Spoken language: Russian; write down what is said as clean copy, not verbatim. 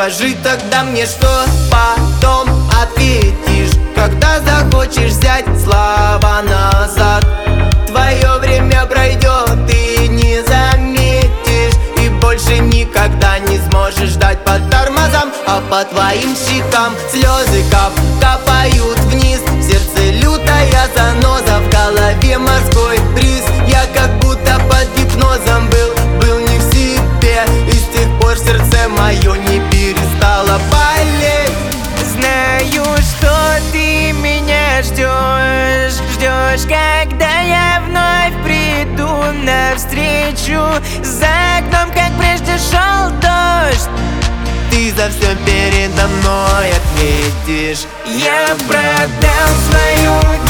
Скажи тогда мне, что потом ответишь, когда захочешь взять слова назад. Твое время пройдет, ты не заметишь, и больше никогда не сможешь ждать под тормозам. А по твоим щекам слезы капают вниз. В сердце лютая заноза, в голове морской бриз. Я как будто под гипнозом был не в себе, и с тех пор сердце мое не перестало болеть. Знаю, что ты меня ждешь, когда я вновь приду навстречу. За окном, как прежде, шел дождь. Ты за все передо мной ответишь. Я продал свою